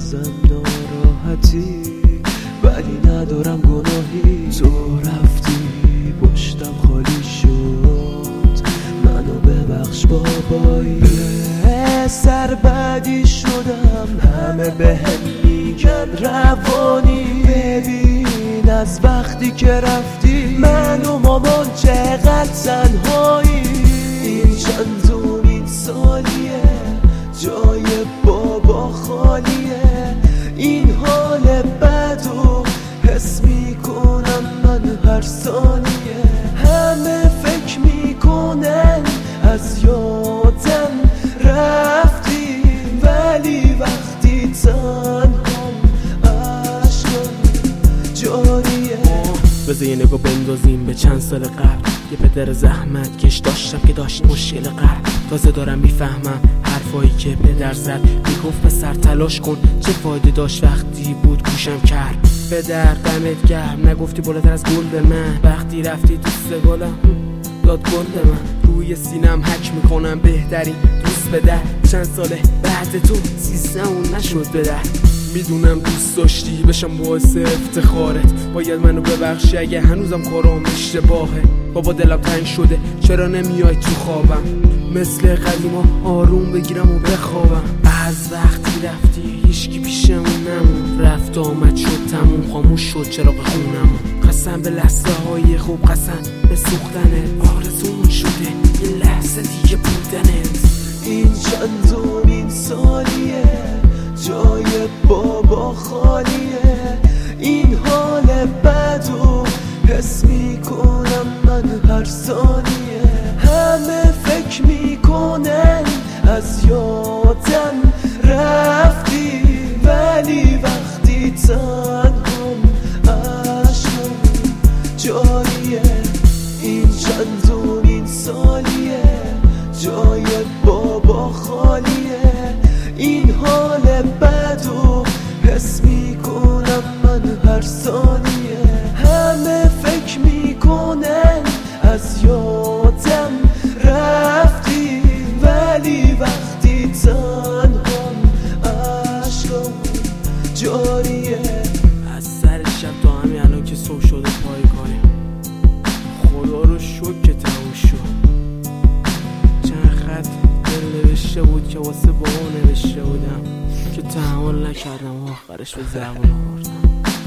مغزم ناراحتی، ولی ندارم گناهی. تو رفتی پشتم خالی شد، منو ببخش بابایی. سر بدی شدم، همه بهم میگن روانی. ببین از وقتی که رفتی من و مامان چقدر تنهایی. این چندمین سالیه جای بابا خالیه. این حال بدو حس میکنم من هر ثانیه. همه فکر میکنن از یادم رفتی، ولی وقتی تنهام عشقم جاریه. بذار یه نگاه بندازیم به چند سال قبل. یه پدر زحمت کش داشتم که داشت مشکل قلب. تازه دارم میفهمم حرفایی که پدر زد. میگفت پسر تلاش کن، چه فایده داشت وقتی بود گوشم کرد. پدر دمت گرم، نگفتی بالاتر از گل به من. وقتی رفتی دوست گلم داد گل به من. روی سینم حک میکنم بهترین دوست بده. چند ساله بعد تو سیستمون نشد بده. میدونم دوست داشتی بشم باعث افتخارت. باید منو ببخشی اگه هنوزم کارام اشتباهه. بابا دلم تنگ شده، چرا نمیای تو خوابم؟ مثل قدیما آروم بگیرم و بخوابم. از وقتی رفتی هیچکی پیشمون نمون. رفت آمد شد تموم، خاموش شد چراغ خونمون. قسم به لحظه های خوب، قسم به سوختنت. آرزومون شده یه لحظه دیگه بودنت. این چندمین سالیه جای بابا خالیه. این حال بدو حس میکنم من هر ثانیه. همه فکر میکنن از یادم رفتی، ولی وقتی تنهام عشقم جاریه. این چندمین سالیه جای بابا خالیه. این حال بدو حس میکنم من هر ثانیه. همه فکر میکنن از یادم رفتی، ولی وقتی تنهام عشقم جاریه. از سر شب تا همین الان که صبح شده پای کاریم. خدا رو شکر که تموم شد. چند خط دل نوشته بود که واسه بابا نوشته بودم، که تحمل نکردم و آخرش به زبون آوردم.